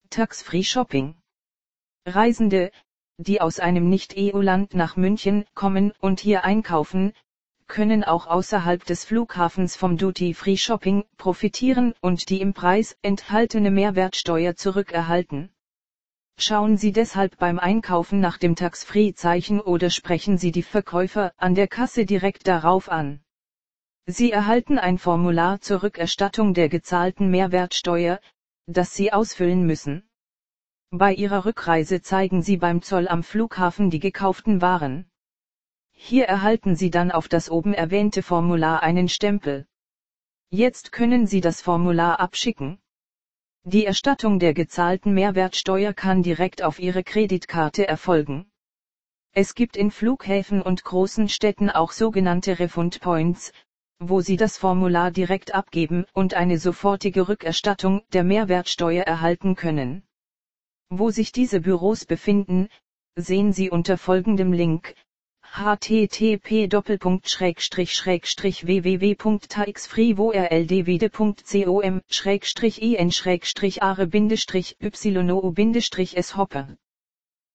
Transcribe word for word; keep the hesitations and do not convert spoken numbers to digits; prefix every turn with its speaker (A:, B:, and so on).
A: Tax-Free Shopping. Reisende, die aus einem Nicht-E U-Land nach München kommen und hier einkaufen, können auch außerhalb des Flughafens vom Duty-Free Shopping profitieren und die im Preis enthaltene Mehrwertsteuer zurückerhalten. Schauen Sie deshalb beim Einkaufen nach dem Tax-Free-Zeichen oder sprechen Sie die Verkäufer an der Kasse direkt darauf an. Sie erhalten ein Formular zur Rückerstattung der gezahlten Mehrwertsteuer, das Sie ausfüllen müssen. Bei Ihrer Rückreise zeigen Sie beim Zoll am Flughafen die gekauften Waren. Hier erhalten Sie dann auf das oben erwähnte Formular einen Stempel. Jetzt können Sie das Formular abschicken. Die Erstattung der gezahlten Mehrwertsteuer kann direkt auf Ihre Kreditkarte erfolgen. Es gibt in Flughäfen und großen Städten auch sogenannte Refund Points, wo Sie das Formular direkt abgeben und eine sofortige Rückerstattung der Mehrwertsteuer erhalten können. Wo sich diese Büros befinden, sehen Sie unter folgendem Link: h t t p doppelpunkt schrägstrich schrägstrich w w w punkt taxfreeworldwide punkt com schrägstrich in schrägstrich are bindestrich yo bindestrich s hoppe